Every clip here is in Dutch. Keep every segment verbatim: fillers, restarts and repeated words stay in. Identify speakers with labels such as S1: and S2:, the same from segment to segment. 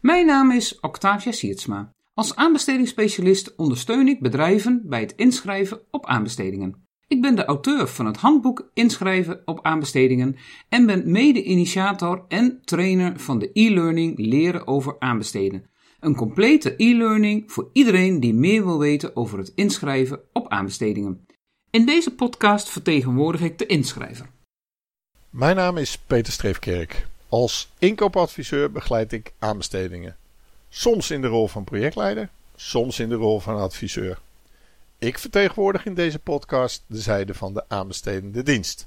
S1: Mijn naam is Octavia Siertsma. Als aanbestedingsspecialist ondersteun ik bedrijven bij het inschrijven op aanbestedingen. Ik ben de auteur van het handboek Inschrijven op aanbestedingen en ben mede-initiator en trainer van de e-learning Leren over aanbesteden. Een complete e-learning voor iedereen die meer wil weten over het inschrijven op aanbestedingen. In deze podcast vertegenwoordig ik de inschrijver.
S2: Mijn naam is Peter Streefkerk. Als inkoopadviseur begeleid ik aanbestedingen. Soms in de rol van projectleider, soms in de rol van adviseur. Ik vertegenwoordig in deze podcast de zijde van de aanbestedende dienst.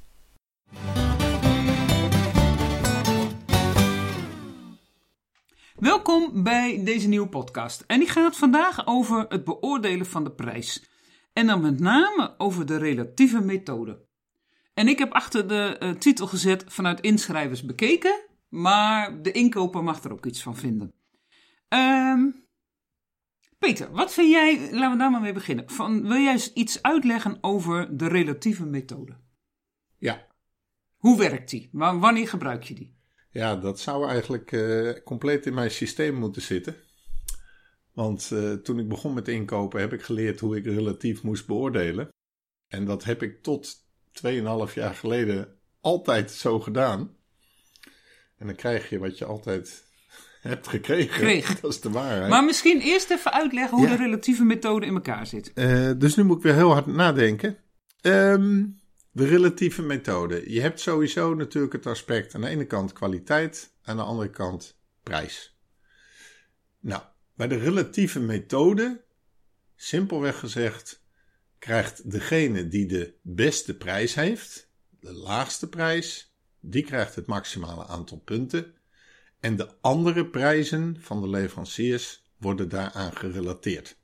S1: Welkom bij deze nieuwe podcast. En die gaat vandaag over het beoordelen van de prijs. En dan met name over de relatieve methode. En ik heb achter de uh, titel gezet vanuit inschrijvers bekeken, maar de inkoper mag er ook iets van vinden. Um, Peter, wat vind jij, laten we daar maar mee beginnen. Van, wil jij eens iets uitleggen over de relatieve methode?
S2: Ja.
S1: Hoe werkt die? W- wanneer gebruik je die?
S2: Ja, dat zou eigenlijk uh, compleet in mijn systeem moeten zitten. Want uh, toen ik begon met inkopen heb ik geleerd hoe ik relatief moest beoordelen. En dat heb ik tot tweeënhalf jaar geleden altijd zo gedaan. En dan krijg je wat je altijd hebt gekregen.
S1: Kreeg.
S2: Dat is de waarheid.
S1: Maar misschien eerst even uitleggen hoe
S2: ja.
S1: de relatieve methode in elkaar zit.
S2: Uh, dus nu moet ik weer heel hard nadenken. Um, de relatieve methode. Je hebt sowieso natuurlijk het aspect aan de ene kant kwaliteit, aan de andere kant prijs. Nou, bij de relatieve methode, simpelweg gezegd, krijgt degene die de beste prijs heeft, de laagste prijs, die krijgt het maximale aantal punten. En de andere prijzen van de leveranciers worden daaraan gerelateerd.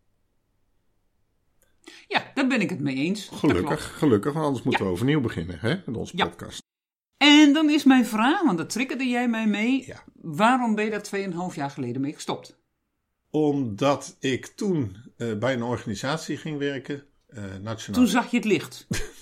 S1: Ja, daar ben ik het mee eens.
S2: Gelukkig, gelukkig, want anders moeten
S1: ja.
S2: we overnieuw beginnen hè, met onze
S1: ja.
S2: podcast.
S1: En dan is mijn vraag, want dat triggerde jij mij mee.
S2: Ja.
S1: Waarom ben je daar tweeënhalf jaar geleden mee gestopt?
S2: Omdat ik toen uh, bij een organisatie ging werken. Uh, nationaal.
S1: Toen zag je het licht.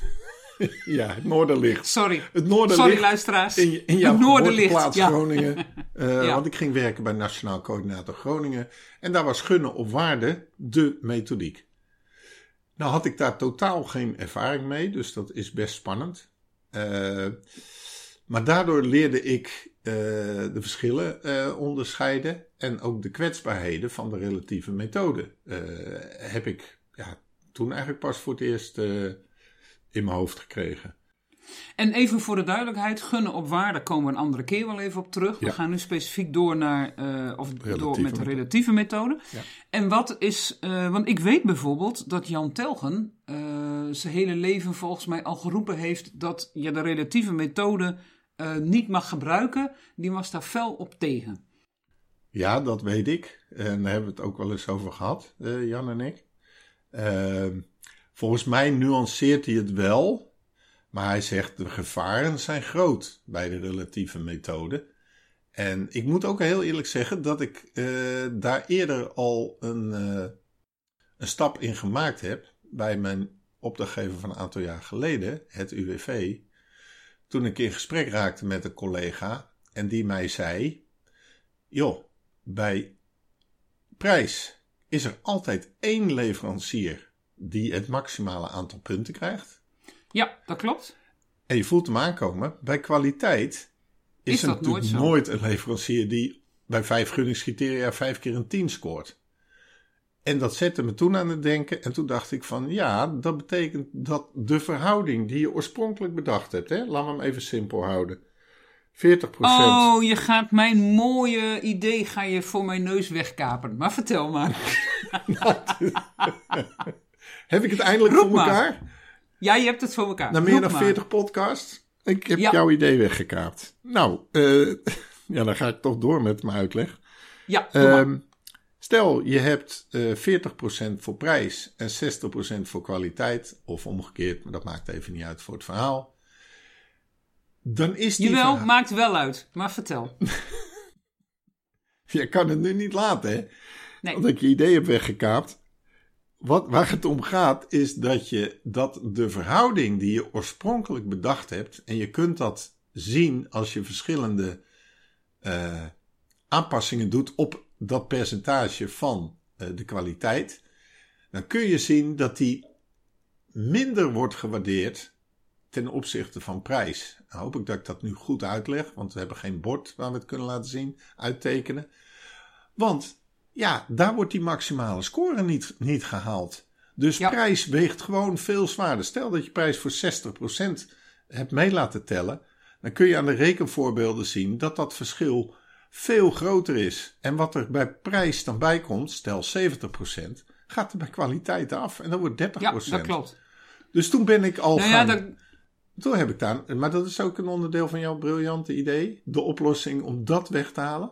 S2: Ja, het Noorderlicht.
S1: Sorry,
S2: het Noorderlicht
S1: Sorry luisteraars.
S2: In, in jouw
S1: het Noorderlicht.
S2: plaats
S1: Ja.
S2: Groningen. Uh,
S1: ja.
S2: Want ik ging werken bij Nationaal Coördinator Groningen. En daar was gunnen op waarde de methodiek. Nou had ik daar totaal geen ervaring mee. Dus dat is best spannend. Uh, maar daardoor leerde ik uh, de verschillen uh, onderscheiden. En ook de kwetsbaarheden van de relatieve methode. Uh, heb ik ja, toen eigenlijk pas voor het eerst uh, in mijn hoofd gekregen.
S1: En even voor de duidelijkheid, gunnen op waarde komen we een andere keer wel even op terug. We
S2: ja.
S1: gaan nu specifiek door naar uh, of
S2: relatieve
S1: door met de relatieve methode.
S2: Ja.
S1: En wat is, uh, want ik weet bijvoorbeeld dat Jan Telgen uh, zijn hele leven volgens mij al geroepen heeft dat je de relatieve methode uh, niet mag gebruiken. Die was daar fel op tegen.
S2: Ja, dat weet ik. En daar hebben we het ook wel eens over gehad, uh, Jan en ik. Uh, volgens mij nuanceert hij het wel. Maar hij zegt, de gevaren zijn groot bij de relatieve methode. En ik moet ook heel eerlijk zeggen dat ik uh, daar eerder al een, uh, een stap in gemaakt heb. Bij mijn opdrachtgever van een aantal jaar geleden, het U W V. Toen ik in gesprek raakte met een collega en die mij zei, joh, bij prijs is er altijd één leverancier die het maximale aantal punten krijgt.
S1: Ja, dat klopt.
S2: En je voelt hem aankomen. Bij kwaliteit is,
S1: is
S2: er
S1: dat
S2: natuurlijk
S1: nooit,
S2: nooit een leverancier die bij vijf gunningscriteria vijf keer een tien scoort. En dat zette me toen aan het denken. En toen dacht ik van ja, dat betekent dat de verhouding die je oorspronkelijk bedacht hebt. Hè, laten we hem even simpel houden. veertig procent.
S1: Oh, je gaat mijn mooie idee ga je voor mijn neus wegkapen. Maar vertel maar.
S2: Heb ik het eindelijk
S1: Roep
S2: voor
S1: maar.
S2: elkaar?
S1: Ja, je hebt het voor elkaar.
S2: Na meer
S1: Roep
S2: dan
S1: maar.
S2: veertig podcasts. Ik heb
S1: Ja.
S2: jouw idee weggekaapt. Nou, uh, ja, dan ga ik toch door met mijn uitleg.
S1: Ja, doe maar.
S2: Um, stel, je hebt uh, veertig procent voor prijs en zestig procent voor kwaliteit. Of omgekeerd, maar dat maakt even niet uit voor het verhaal. Dan is die
S1: Jawel,
S2: verhaal...
S1: maakt wel uit. Maar vertel.
S2: Je kan het nu niet laten, hè?
S1: Nee.
S2: Omdat ik je idee heb weggekaapt. Wat, waar het om gaat is dat je dat de verhouding die je oorspronkelijk bedacht hebt, en je kunt dat zien als je verschillende uh, aanpassingen doet op dat percentage van uh, de kwaliteit, dan kun je zien dat die minder wordt gewaardeerd ten opzichte van prijs. Nou hoop ik dat ik dat nu goed uitleg, want we hebben geen bord waar we het kunnen laten zien, uittekenen. Want ja, daar wordt die maximale score niet, niet gehaald. Dus ja. Prijs weegt gewoon veel zwaarder. Stel dat je prijs voor zestig procent hebt mee laten tellen, dan kun je aan de rekenvoorbeelden zien dat dat verschil veel groter is. En wat er bij prijs dan bij komt, stel zeventig procent, gaat er bij kwaliteit af en dan wordt dertig procent.
S1: Ja, dat klopt.
S2: Dus toen ben ik al
S1: nou
S2: gaan...
S1: Ja, dat...
S2: Toen heb ik daar... Maar dat is ook een onderdeel van jouw briljante idee? De oplossing om dat weg te halen?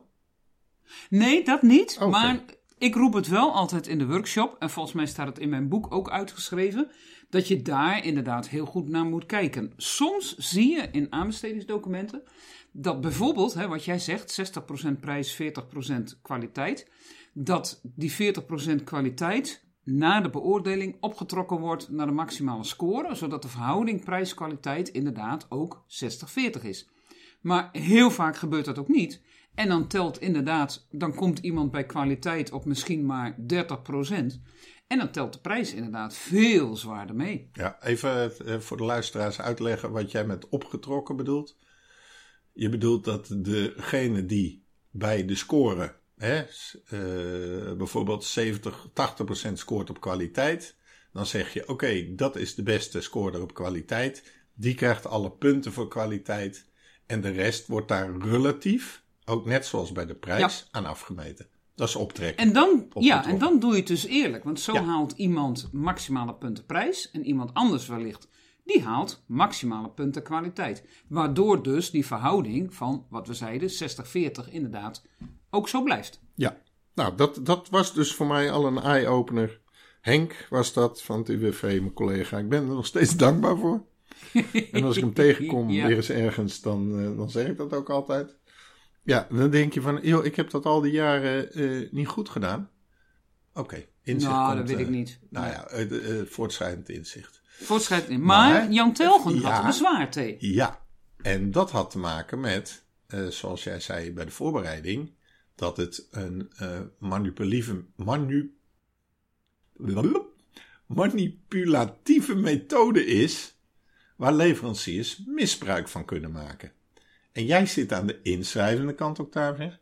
S1: Nee, dat niet.
S2: Okay.
S1: Maar ik roep het wel altijd in de workshop. En volgens mij staat het in mijn boek ook uitgeschreven. Dat je daar inderdaad heel goed naar moet kijken. Soms zie je in aanbestedingsdocumenten dat bijvoorbeeld, hè, wat jij zegt, zestig procent prijs, veertig procent kwaliteit. Dat die veertig procent kwaliteit na de beoordeling opgetrokken wordt naar de maximale score, zodat de verhouding prijs-kwaliteit inderdaad ook zestig veertig is. Maar heel vaak gebeurt dat ook niet. En dan telt inderdaad, dan komt iemand bij kwaliteit op misschien maar dertig procent. En dan telt de prijs inderdaad veel zwaarder mee.
S2: Ja, even voor de luisteraars uitleggen wat jij met opgetrokken bedoelt. Je bedoelt dat degene die bij de score, hè, uh, bijvoorbeeld zeventig, tachtig procent scoort op kwaliteit. Dan zeg je, oké, okay, dat is de beste scorer op kwaliteit. Die krijgt alle punten voor kwaliteit. En de rest wordt daar relatief, ook net zoals bij de prijs, ja. aan afgemeten. Dat is optrekken.
S1: En dan, ja, en dan doe je het dus eerlijk. Want zo
S2: ja.
S1: haalt iemand maximale punten prijs. En iemand anders wellicht, die haalt maximale punten kwaliteit. Waardoor dus die verhouding van, wat we zeiden, zestig veertig inderdaad ook zo blijft.
S2: Ja, nou dat, dat was dus voor mij al een eye-opener. Henk was dat van het U W V, mijn collega. Ik ben er nog steeds dankbaar voor. En als ik hem tegenkom ja. weer eens ergens, dan, uh, dan zeg ik dat ook altijd. Ja, dan denk je van, joh, ik heb dat al die jaren uh, niet goed gedaan. Oké, okay, inzicht
S1: nou,
S2: komt.
S1: dat weet
S2: uh,
S1: ik niet.
S2: Nou ja, uh, uh, voortschrijdend inzicht.
S1: Voortschrijdend Maar, maar Jan Telgen ja, had er bezwaar tegen.
S2: Ja, en dat had te maken met, uh, zoals jij zei bij de voorbereiding, dat het een uh, manipulatieve, manu, manipulatieve methode is waar leveranciers misbruik van kunnen maken. En jij zit aan de inschrijvende kant, Octavia.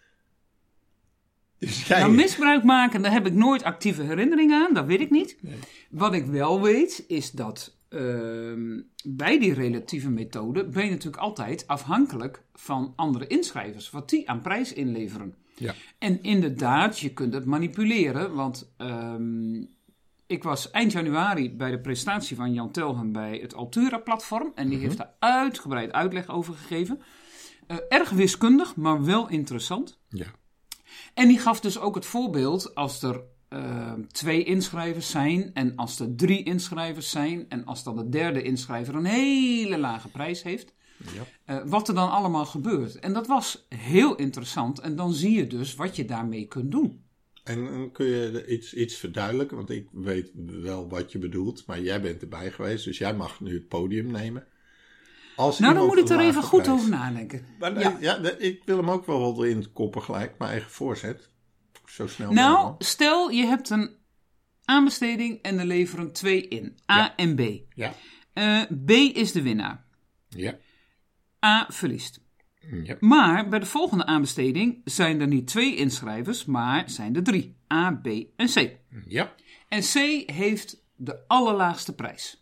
S2: Dus jij...
S1: Nou, misbruik maken, daar heb ik nooit actieve herinnering aan. Dat weet ik niet. Nee. Wat ik wel weet, is dat uh, bij die relatieve methode ben je natuurlijk altijd afhankelijk van andere inschrijvers. Wat die aan prijs inleveren.
S2: Ja.
S1: En inderdaad, je kunt het manipuleren. Want um, ik was eind januari bij de presentatie van Jan Telgen bij het Altura-platform. En die mm-hmm. heeft daar uitgebreid uitleg over gegeven. Uh, erg wiskundig, maar wel interessant.
S2: Ja.
S1: En die gaf dus ook het voorbeeld als er uh, twee inschrijvers zijn en als er drie inschrijvers zijn en als dan de derde inschrijver een hele lage prijs heeft, ja. uh, wat er dan allemaal gebeurt. En dat was heel interessant en dan zie je dus wat je daarmee kunt doen.
S2: En, en kun je iets, iets verduidelijken, want ik weet wel wat je bedoelt, maar jij bent erbij geweest, dus jij mag nu het podium nemen.
S1: Als nou, dan moet ik er even goed prijs. over nadenken.
S2: Maar, ja. Ja, ik wil hem ook wel erin koppen gelijk, mijn eigen voorzet. Zo snel
S1: nou,
S2: mogelijk.
S1: Stel je hebt een aanbesteding en er leveren twee in. A ja. en B.
S2: Ja.
S1: Uh, B is de winnaar.
S2: Ja.
S1: A verliest.
S2: Ja.
S1: Maar bij de volgende aanbesteding zijn er niet twee inschrijvers, maar zijn er drie. A, B en C.
S2: Ja.
S1: En C heeft de allerlaagste prijs.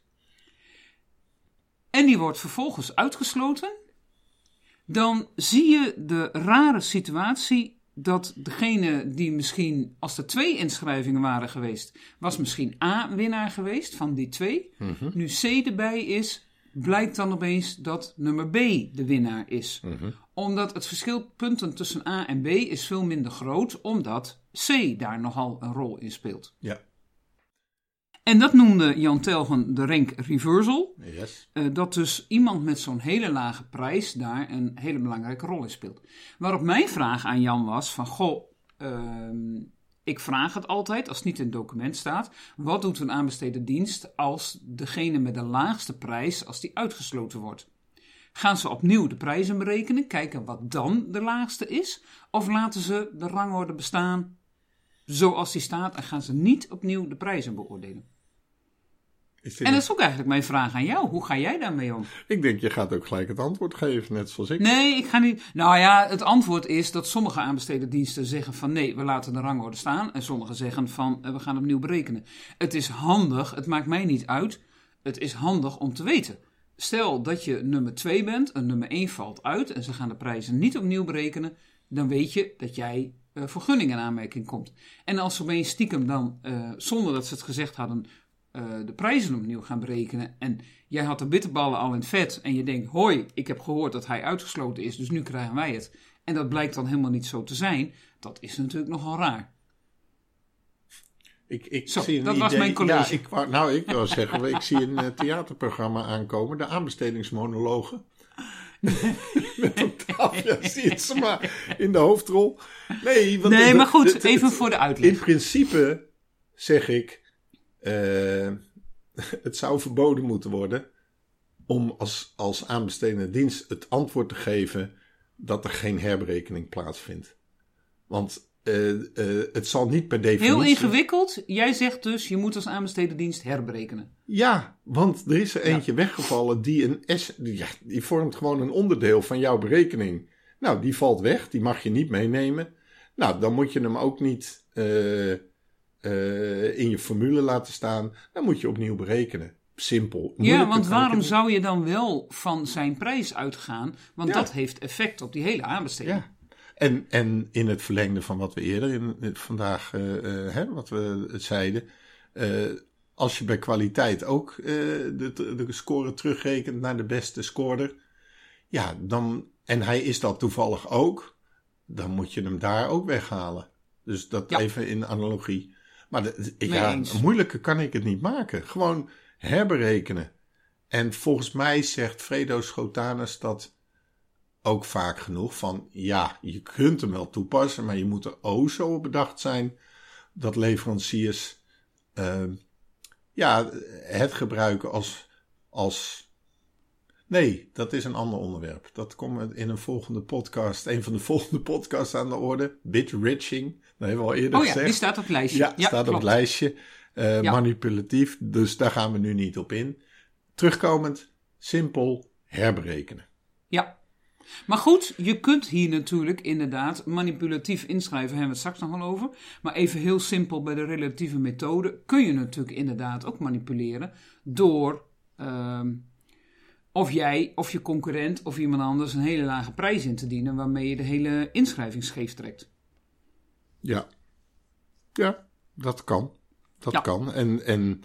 S1: En die wordt vervolgens uitgesloten. Dan zie je de rare situatie dat degene die misschien, als er twee inschrijvingen waren geweest, was misschien A winnaar geweest van die twee.
S2: Mm-hmm.
S1: Nu C erbij is, blijkt dan opeens dat nummer B de winnaar is.
S2: Mm-hmm. Omdat
S1: het verschil punten tussen A en B is veel minder groot, omdat C daar nogal een rol in speelt.
S2: Ja.
S1: En dat noemde Jan Telgen de rank reversal.
S2: Yes.
S1: Uh, dat dus iemand met zo'n hele lage prijs daar een hele belangrijke rol in speelt. Waarop mijn vraag aan Jan was van, goh, uh, ik vraag het altijd als het niet in het document staat. Wat doet een aanbesteden dienst als degene met de laagste prijs, als die uitgesloten wordt? Gaan ze opnieuw de prijzen berekenen, kijken wat dan de laagste is? Of laten ze de rangorde bestaan zoals die staat en gaan ze niet opnieuw de prijzen beoordelen? En dat is ook eigenlijk mijn vraag aan jou. Hoe ga jij daarmee om?
S2: Ik denk, je gaat ook gelijk het antwoord geven, net zoals ik.
S1: Nee, ik ga niet. Nou ja, het antwoord is dat sommige aanbesteden diensten zeggen van nee, we laten de rangorde staan. En sommigen zeggen van we gaan opnieuw berekenen. Het is handig, het maakt mij niet uit. Het is handig om te weten. Stel dat je nummer twee bent en nummer één valt uit en ze gaan de prijzen niet opnieuw berekenen. Dan weet je dat jij uh, voor gunning in aanmerking komt. En als ze opeens stiekem dan, uh, zonder dat ze het gezegd hadden, Uh, de prijzen opnieuw gaan berekenen en jij had de bitterballen al in het vet en je denkt, hoi, ik heb gehoord dat hij uitgesloten is, dus nu krijgen wij het. En dat blijkt dan helemaal niet zo te zijn. Dat is natuurlijk nogal raar.
S2: Ik, ik
S1: zo,
S2: zie een
S1: dat
S2: idee,
S1: was mijn college.
S2: Ja, ik wou, nou, ik wil zeggen, ik zie een uh, theaterprogramma aankomen, de aanbestedingsmonologen. Met Octavia Sietsema in de hoofdrol. Nee, want
S1: nee
S2: de,
S1: maar goed,
S2: de, de,
S1: even voor de uitleg.
S2: In principe zeg ik, Uh, het zou verboden moeten worden om als, als aanbestedende dienst het antwoord te geven dat er geen herberekening plaatsvindt. Want uh, uh, het zal niet per definitie...
S1: Heel ingewikkeld. Jij zegt dus, je moet als aanbestedende dienst herberekenen.
S2: Ja, want er is er eentje ja. weggevallen die een S... Die, ja, die vormt gewoon een onderdeel van jouw berekening. Nou, die valt weg, die mag je niet meenemen. Nou, dan moet je hem ook niet... Uh, Uh, in je formule laten staan, dan moet je opnieuw berekenen. Simpel.
S1: Ja, want waarom zou je dan wel van zijn prijs uitgaan? Want ja. dat heeft effect op die hele aanbesteding. Ja.
S2: En, en in het verlengde van wat we eerder in, in, vandaag uh, uh, hè, wat we zeiden, uh, als je bij kwaliteit ook uh, de, de score terugrekent naar de beste scorer, ja, dan, en hij is dat toevallig ook, dan moet je hem daar ook weghalen. Dus dat ja. even in analogie. Maar de, ja, moeilijker kan ik het niet maken. Gewoon herberekenen. En volgens mij zegt Fredo Schotanus dat ook vaak genoeg. Van ja, je kunt hem wel toepassen, maar je moet er ook zo op bedacht zijn dat leveranciers uh, ja, het gebruiken als, als... Nee, dat is een ander onderwerp. Dat komt in een volgende podcast, een van de volgende podcasts aan de orde. Bitrich. Dat hebben we al eerder
S1: oh ja,
S2: gezegd.
S1: Die staat op het lijstje.
S2: Ja, ja staat klopt. op het lijstje. Uh, ja. Manipulatief, dus daar gaan we nu niet op in. Terugkomend, simpel herberekenen.
S1: Ja, maar goed, je kunt hier natuurlijk inderdaad manipulatief inschrijven, hebben we het straks nog wel over. Maar even heel simpel bij de relatieve methode kun je natuurlijk inderdaad ook manipuleren door... Uh, Of jij, of je concurrent, of iemand anders een hele lage prijs in te dienen, waarmee je de hele inschrijving scheef trekt.
S2: Ja, ja, dat kan. Dat ja. kan. En, en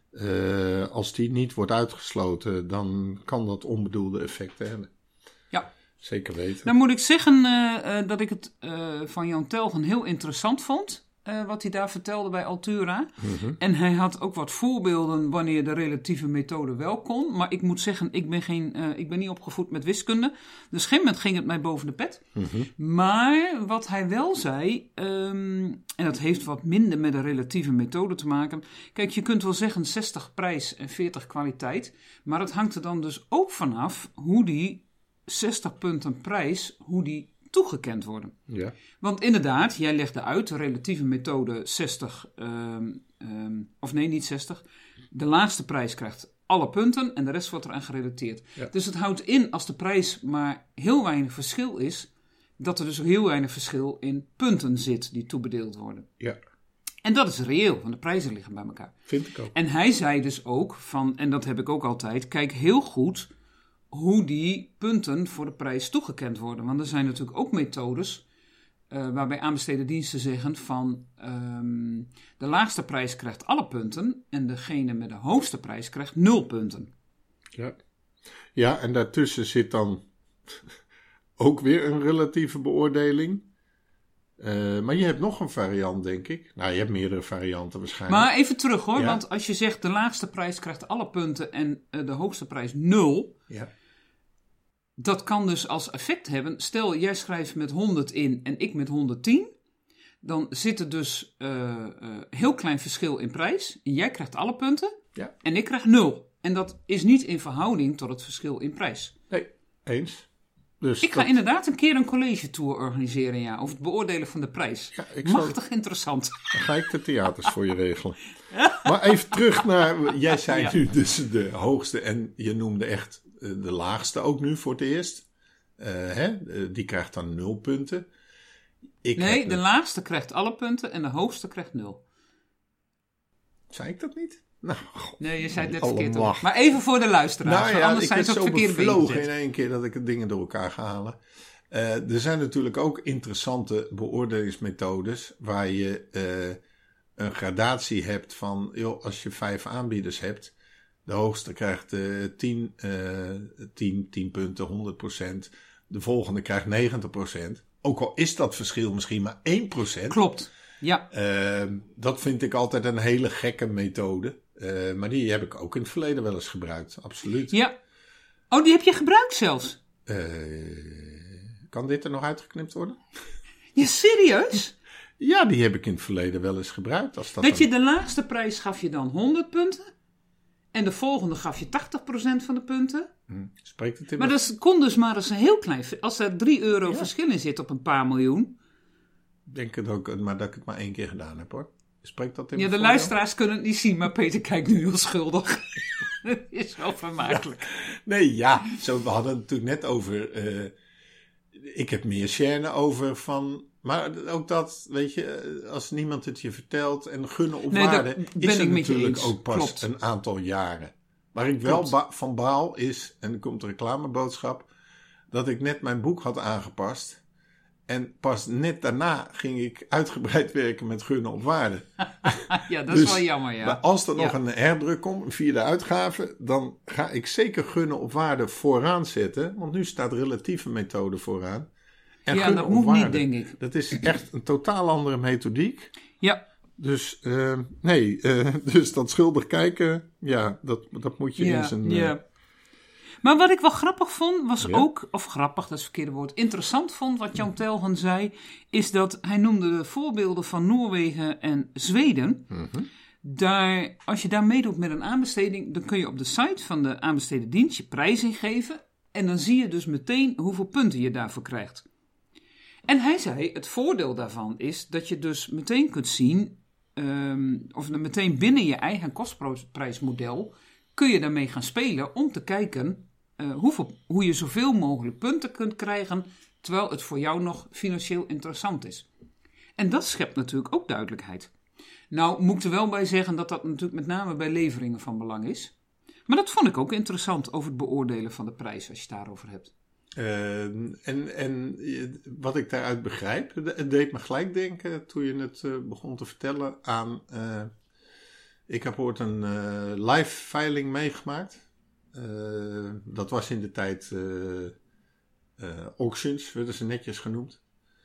S2: uh, als die niet wordt uitgesloten, dan kan dat onbedoelde effecten hebben.
S1: Ja.
S2: Zeker weten.
S1: Dan moet ik zeggen uh, uh, dat ik het uh, van Jan Telgen heel interessant vond. Uh, wat hij daar vertelde bij Altura. Mm-hmm. En hij had ook wat voorbeelden wanneer de relatieve methode wel kon. Maar ik moet zeggen, ik ben, geen, uh, ik ben niet opgevoed met wiskunde. Dus geen moment ging het mij boven de pet. Mm-hmm. Maar wat hij wel zei, um, en dat heeft wat minder met de relatieve methode te maken. Kijk, je kunt wel zeggen zestig prijs en veertig kwaliteit. Maar het hangt er dan dus ook vanaf hoe die zestig punten prijs, hoe die toegekend worden. Ja. Want inderdaad, jij legde uit, de relatieve methode zestig, um, um, of nee, niet zestig. De laagste prijs krijgt alle punten en de rest wordt eraan gerelateerd. Ja. Dus het houdt in, als de prijs maar heel weinig verschil is, dat er dus heel weinig verschil in punten zit die toebedeeld worden.
S2: Ja.
S1: En dat is reëel, want de prijzen liggen bij elkaar.
S2: Vind ik ook.
S1: En hij zei dus ook, van, en dat heb ik ook altijd, kijk heel goed hoe die punten voor de prijs toegekend worden. Want er zijn natuurlijk ook methodes uh, waarbij aanbesteden diensten zeggen van um, de laagste prijs krijgt alle punten en degene met de hoogste prijs krijgt nul punten.
S2: Ja, ja en daartussen zit dan ook weer een relatieve beoordeling. Uh, maar je hebt nog een variant, denk ik. Nou, je hebt meerdere varianten waarschijnlijk.
S1: Maar even terug hoor,
S2: ja.
S1: Want als je zegt de laagste prijs krijgt alle punten en uh, de hoogste prijs nul.
S2: Ja.
S1: Dat kan dus als effect hebben, stel jij schrijft met honderd in en ik met honderdtien. Dan zit er dus uh, uh, heel klein verschil in prijs. En jij krijgt alle punten
S2: ja.
S1: en ik krijg nul. En dat is niet in verhouding tot het verschil in prijs.
S2: Nee. Eens. Dus
S1: ik ga
S2: dat...
S1: inderdaad een keer een college tour organiseren, ja, over het beoordelen van de prijs.
S2: Ja, ik
S1: Machtig
S2: zal...
S1: interessant.
S2: Dan ga ik de theaters voor je regelen. Maar even terug naar, jij zei ja. nu dus de hoogste en je noemde echt de laagste ook nu voor het eerst. Uh, hè? Die krijgt dan nul punten. Ik
S1: nee, de
S2: het...
S1: laagste krijgt alle punten en de hoogste krijgt nul.
S2: Zei ik dat niet? Nou, god,
S1: nee, je zei het net
S2: alle
S1: verkeerd
S2: macht.
S1: ook. Maar even voor de luisteraars,
S2: nou ja,
S1: anders
S2: ik
S1: zijn ze
S2: ben
S1: ook
S2: zo
S1: verkeerd
S2: bevlogen in één keer dat ik het dingen door elkaar ga halen. Uh, er zijn natuurlijk ook interessante beoordelingsmethodes waar je uh, een gradatie hebt van, joh, als je vijf aanbieders hebt, de hoogste krijgt uh, tien, uh, tien, tien punten, honderd procent. De volgende krijgt negentig procent. Ook al is dat verschil misschien maar één procent.
S1: Klopt, ja.
S2: Uh, dat vind ik altijd een hele gekke methode. Uh, maar die heb ik ook in het verleden wel eens gebruikt, absoluut.
S1: Ja. Oh, die heb je gebruikt zelfs?
S2: Uh, kan dit er nog uitgeknipt worden?
S1: Ja, serieus?
S2: Ja, die heb ik in het verleden wel eens gebruikt. Als dat
S1: dat
S2: dan...
S1: je de laagste prijs gaf je dan honderd punten. En de volgende gaf je tachtig procent van de punten.
S2: Hm, spreekt het in
S1: maar
S2: me...
S1: dat kon dus maar eens een heel klein... Als er drie euro ja. verschil in zit op een paar miljoen.
S2: Ik denk het ook, maar dat ik het maar één keer gedaan heb, hoor. Spreekt dat in
S1: ja, de
S2: voordeel?
S1: luisteraars kunnen het niet zien, maar Peter kijkt nu heel schuldig. Dat is wel vermakelijk.
S2: Ja. Nee, ja. Zo, we hadden het natuurlijk net over... Uh, ik heb meer chaîne over van... Maar ook dat, weet je, als niemand het je vertelt en gunnen op
S1: nee,
S2: waarde, is het natuurlijk
S1: eens.
S2: ook pas
S1: Klopt.
S2: een aantal jaren. Waar ik wel ba- van baal is, en er komt een reclameboodschap, dat ik net mijn boek had aangepast. En pas net daarna ging ik uitgebreid werken met gunnen op waarde.
S1: Ja, dat
S2: dus,
S1: is wel jammer, ja.
S2: Maar als er nog
S1: ja.
S2: een herdruk komt, een vierde uitgave, dan ga ik zeker gunnen op waarde vooraan zetten. Want nu staat relatieve methode vooraan. En
S1: ja, dat moet waarde, niet, denk ik.
S2: Dat is echt een totaal andere methodiek.
S1: Ja.
S2: Dus, uh, nee, uh, dus dat schuldig kijken, ja, dat, dat moet je
S1: ja,
S2: in zijn...
S1: Ja.
S2: Uh...
S1: Maar wat ik wel grappig vond, was
S2: ja.
S1: ook, of grappig, dat is het verkeerde woord, interessant vond wat Jan Telgen zei, is dat hij noemde de voorbeelden van Noorwegen en Zweden.
S2: Mm-hmm.
S1: Daar, als je daar meedoet met een aanbesteding, dan kun je op de site van de aanbesteden dienst je prijs ingeven. En dan zie je dus meteen hoeveel punten je daarvoor krijgt. En hij zei, het voordeel daarvan is dat je dus meteen kunt zien, um, of meteen binnen je eigen kostprijsmodel, kun je daarmee gaan spelen om te kijken uh, hoeveel, hoe je zoveel mogelijk punten kunt krijgen, terwijl het voor jou nog financieel interessant is. En dat schept natuurlijk ook duidelijkheid. Nou, moet ik er wel bij zeggen dat dat natuurlijk met name bij leveringen van belang is. Maar dat vond ik ook interessant over het beoordelen van de prijs, als je het daarover hebt.
S2: Uh, en, en wat ik daaruit begrijp, het deed me gelijk denken toen je het uh, begon te vertellen aan... Uh, ik heb ooit een uh, live veiling meegemaakt. Uh, dat was in de tijd uh, uh, auctions, werden ze netjes genoemd.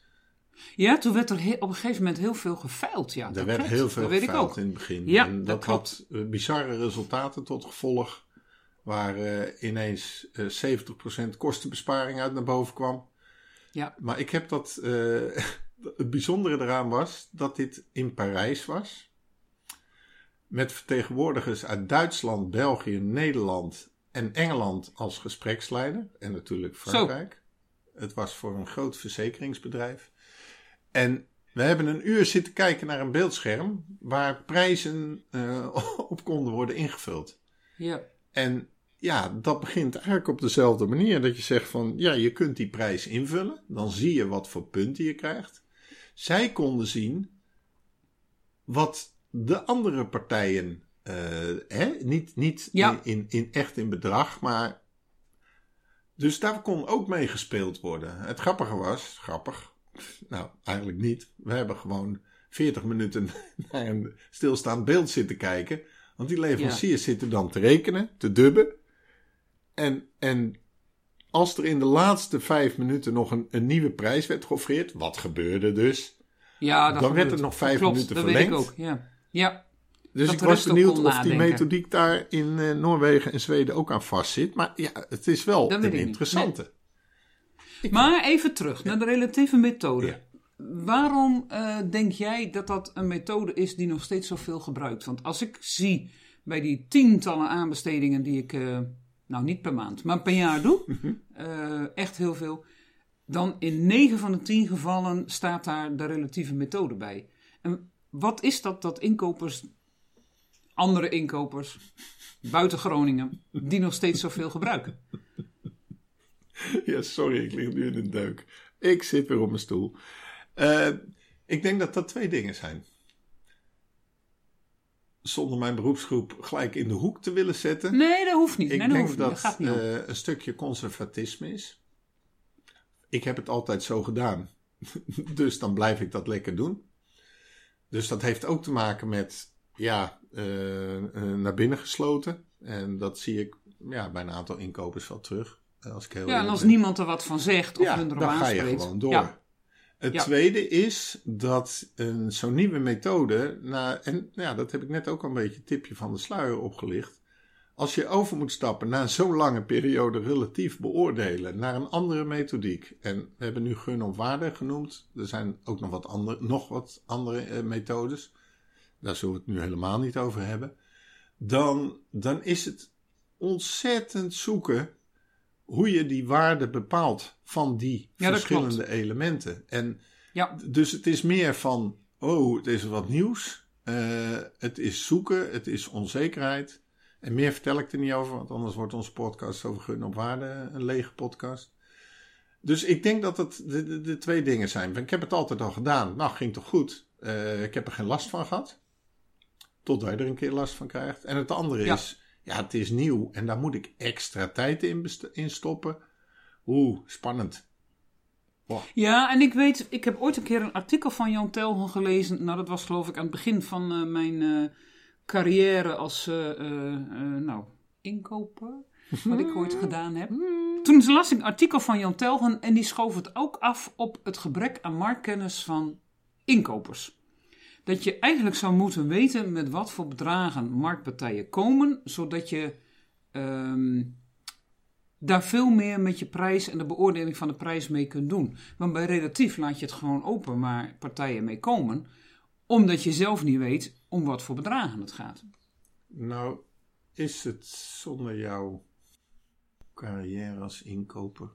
S1: Ja, toen werd er he- op een gegeven moment heel veel geveild. Ja,
S2: er
S1: dat
S2: werd
S1: klopt.
S2: heel veel
S1: dat
S2: geveild in het begin.
S1: Ja,
S2: en dat,
S1: dat
S2: had uh, bizarre resultaten tot gevolg. Waar uh, ineens uh, zeventig procent kostenbesparing uit naar boven kwam.
S1: Ja.
S2: Maar ik heb dat... Uh, het bijzondere eraan was dat dit in Parijs was. Met vertegenwoordigers uit Duitsland, België, Nederland en Engeland als gespreksleider. En natuurlijk Frankrijk. Zo. Het was voor een groot verzekeringsbedrijf. En we hebben een uur zitten kijken naar een beeldscherm waar prijzen uh, op konden worden ingevuld.
S1: Ja.
S2: En ja, dat begint eigenlijk op dezelfde manier. Dat je zegt van, ja, je kunt die prijs invullen. Dan zie je wat voor punten je krijgt. Zij konden zien wat de andere partijen, uh, hè, niet, niet
S1: ja.
S2: in, in, in echt in bedrag, maar... Dus daar kon ook mee gespeeld worden. Het grappige was, grappig, nou eigenlijk niet. We hebben gewoon veertig minuten naar een stilstaand beeld zitten kijken. Want die leveranciers ja. zitten dan te rekenen, te dubben. En, en als er in de laatste vijf minuten nog een, een nieuwe prijs werd geoffreerd, wat gebeurde dus?
S1: Ja, dat
S2: dan
S1: gebeurt.
S2: werd er nog vijf
S1: Klopt,
S2: minuten
S1: dat
S2: verlengd.
S1: Weet ik ook, ja. Ja.
S2: Dus
S1: dat
S2: ik was benieuwd of
S1: nadenken.
S2: die methodiek daar in uh, Noorwegen en Zweden ook aan vastzit. Maar ja, het is wel
S1: dat
S2: een interessante.
S1: Nee. Maar even terug ja. naar de relatieve methode. Ja. Waarom uh, denk jij dat dat een methode is die nog steeds zoveel gebruikt? Want als ik zie bij die tientallen aanbestedingen die ik uh, nou niet per maand, maar per jaar doe, uh, echt heel veel, dan in negen van de tien gevallen staat daar de relatieve methode bij. En wat is dat dat inkopers, andere inkopers, buiten Groningen, die nog steeds zoveel gebruiken?
S2: Ja, sorry, ik lig nu in een deuk. Ik zit weer op mijn stoel. Uh, ik denk dat dat twee dingen zijn. Zonder mijn beroepsgroep gelijk in de hoek te willen zetten.
S1: Nee, dat hoeft niet.
S2: Ik
S1: nee, dat
S2: denk
S1: hoeft
S2: dat
S1: niet. Dat gaat niet
S2: uh, een stukje conservatisme is. Ik heb het altijd zo gedaan. Dus dan blijf ik dat lekker doen. Dus dat heeft ook te maken met, ja, uh, uh, naar binnen gesloten. En dat zie ik ja, bij een aantal inkopers wel terug. Als ik heel
S1: ja, en als
S2: ben.
S1: niemand er wat van zegt of
S2: ja,
S1: hun erop
S2: dan ga
S1: aanspreekt.
S2: je gewoon door.
S1: Ja.
S2: Het
S1: ja.
S2: tweede is dat een, zo'n nieuwe methode, nou, en ja, dat heb ik net ook al een beetje een tipje van de sluier opgelicht. Als je over moet stappen na zo'n lange periode relatief beoordelen naar een andere methodiek. En we hebben nu gun op waarde genoemd. Er zijn ook nog wat andere, nog wat andere uh, methodes. Daar zullen we het nu helemaal niet over hebben. Dan, dan is het ontzettend zoeken hoe je die waarde bepaalt van die
S1: ja,
S2: verschillende
S1: klopt.
S2: elementen. En
S1: Ja.
S2: Dus het is meer van, oh, het is wat nieuws. Uh, het is zoeken, het is onzekerheid. En meer vertel ik er niet over, want anders wordt onze podcast over gun op waarde een lege podcast. Dus ik denk dat het de, de, de twee dingen zijn. Ik heb het altijd al gedaan. Nou, ging toch goed. Uh, ik heb er geen last van gehad. Totdat je er een keer last van krijgt. En het andere
S1: ja.
S2: is, ja, het is nieuw. En daar moet ik extra tijd in, best- in stoppen. Oeh, spannend. Wow.
S1: Ja, en ik weet, ik heb ooit een keer een artikel van Jan Telgen gelezen. Nou, dat was geloof ik aan het begin van uh, mijn uh, carrière als uh, uh, uh, nou, inkoper. Wat ik ooit gedaan heb. Toen las ik een artikel van Jan Telgen en die schoof het ook af op het gebrek aan marktkennis van inkopers. Dat je eigenlijk zou moeten weten met wat voor bedragen marktpartijen komen, zodat je um, daar veel meer met je prijs en de beoordeling van de prijs mee kunt doen. Want bij relatief laat je het gewoon open waar partijen mee komen, omdat je zelf niet weet om wat voor bedragen het gaat.
S2: Nou, is het zonder jouw carrière als inkoper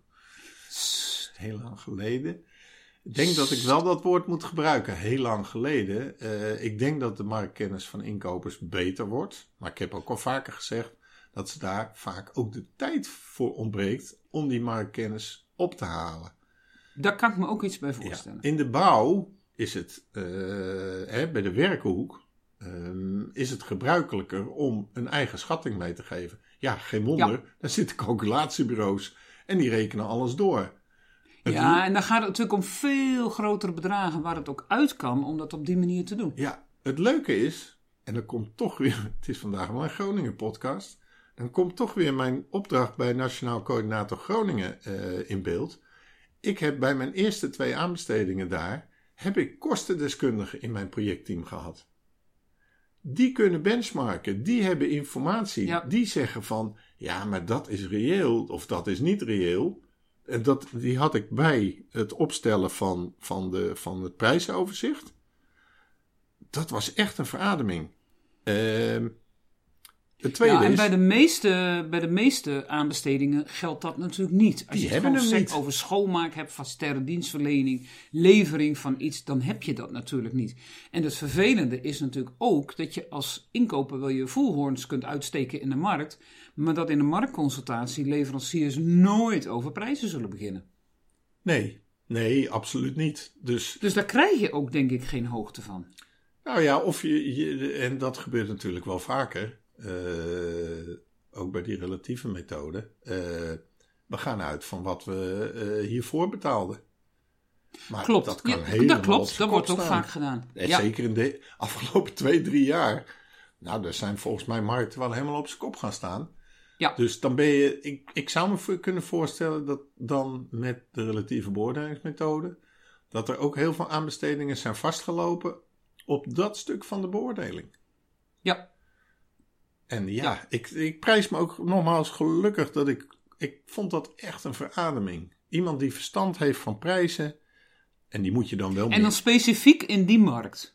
S2: heel lang geleden? Ik denk dat ik wel dat woord moet gebruiken, heel lang geleden. Uh, ik denk dat de marktkennis van inkopers beter wordt. Maar ik heb ook al vaker gezegd dat ze daar vaak ook de tijd voor ontbreekt om die marktkennis op te halen.
S1: Daar kan ik me ook iets bij voorstellen.
S2: Ja, in de bouw is het, uh, hè, bij de werkhoek, um, is het gebruikelijker om een eigen schatting mee te geven. Ja, geen wonder, ja. Daar zitten calculatiebureaus en die rekenen alles door. Het
S1: ja,
S2: le-
S1: en dan gaat het natuurlijk om veel grotere bedragen waar het ook uit kan om dat op die manier te doen.
S2: Ja, het leuke is, en dan komt toch weer, het is vandaag wel een Groningen podcast, dan komt toch weer mijn opdracht bij Nationaal Coördinator Groningen uh, in beeld. Ik heb bij mijn eerste twee aanbestedingen daar, heb ik kostendeskundigen in mijn projectteam gehad. Die kunnen benchmarken, die hebben informatie, ja. Die zeggen van, ja, maar dat is reëel of dat is niet reëel. En dat, die had ik bij het opstellen van, van, de, van het prijsoverzicht. Dat was echt een verademing. Uh, het tweede
S1: ja, en
S2: is,
S1: bij de, meeste, bij de meeste aanbestedingen geldt dat natuurlijk niet. Als
S2: die
S1: je het
S2: hebben
S1: gewoon
S2: hem
S1: sec
S2: niet.
S1: over schoonmaak hebt, facilitaire dienstverlening, levering van iets, dan heb je dat natuurlijk niet. En het vervelende is natuurlijk ook dat je als inkoper wel je voelhoorns kunt uitsteken in de markt, maar dat in de marktconsultatie leveranciers nooit over prijzen zullen beginnen.
S2: Nee, nee, absoluut niet. Dus,
S1: dus daar krijg je ook denk ik geen hoogte van.
S2: Nou ja, of je, je en dat gebeurt natuurlijk wel vaker. Uh, ook bij die relatieve methode. Uh, we gaan uit van wat we uh, hiervoor betaalden. Maar
S1: klopt.
S2: dat kan
S1: ja,
S2: helemaal
S1: dat klopt, dat wordt ook
S2: staan.
S1: vaak gedaan.
S2: En
S1: ja.
S2: Zeker in de afgelopen twee, drie jaar. Nou, daar zijn volgens mij markten wel helemaal op zijn kop gaan staan.
S1: Ja.
S2: Dus dan ben je, ik, ik zou me kunnen voorstellen dat dan met de relatieve beoordelingsmethode, dat er ook heel veel aanbestedingen zijn vastgelopen op dat stuk van de beoordeling.
S1: Ja.
S2: En ja,
S1: ja.
S2: Ik, ik prijs me ook nogmaals gelukkig dat ik, ik vond dat echt een verademing. Iemand die verstand heeft van prijzen en die moet je dan wel
S1: En
S2: meer...
S1: dan specifiek in die markt.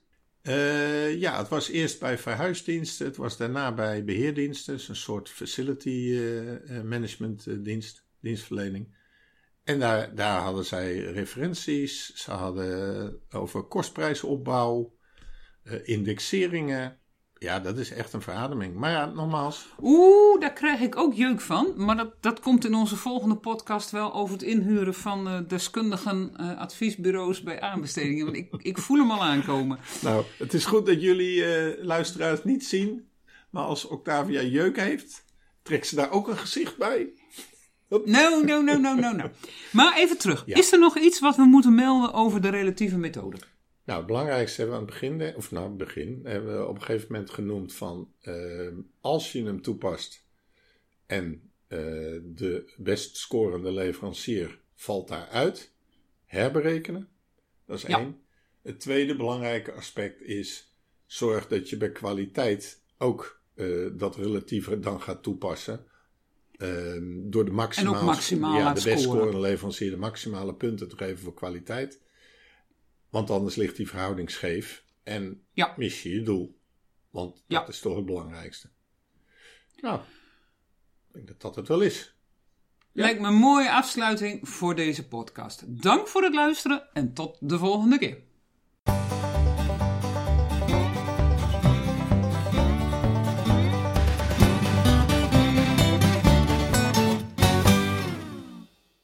S2: Uh, ja, het was eerst bij verhuisdiensten. Het was daarna bij beheerdiensten. Dus een soort facility uh, management uh, dienst, dienstverlening. En daar, daar hadden zij referenties. Ze hadden over kostprijsopbouw, uh, indexeringen. Ja, dat is echt een verademing. Maar ja, nogmaals.
S1: Oeh, daar krijg ik ook jeuk van. Maar dat, dat komt in onze volgende podcast wel over het inhuren van uh, deskundigen uh, adviesbureaus bij aanbestedingen. Want ik, ik voel hem al aankomen.
S2: Nou, het is goed dat jullie uh, luisteraars niet zien. Maar als Octavia jeuk heeft, trekt ze daar ook een gezicht bij.
S1: No, no, no, no, no, no. Maar even terug.
S2: Ja.
S1: Is er nog iets wat we moeten melden over de relatieve methode?
S2: Nou, het belangrijkste hebben we aan het begin, of nou, het begin, hebben we op een gegeven moment genoemd van, uh, als je hem toepast en uh, de best scorende leverancier valt daaruit, herberekenen. Dat is
S1: ja. één.
S2: Het tweede belangrijke aspect is, zorg dat je bij kwaliteit ook uh, dat relatieve dan gaat toepassen. Uh, door de maximaal,
S1: en ook maximaal
S2: ja, de best
S1: scoren.
S2: scorende leverancier de maximale punten te geven voor kwaliteit. Want anders ligt die verhouding scheef en
S1: ja.
S2: mis je je doel. Want
S1: ja.
S2: dat is toch het belangrijkste. Nou, ik denk dat dat het wel is.
S1: Ja. Lijkt me een mooie afsluiting voor deze podcast. Dank voor het luisteren en tot de volgende keer.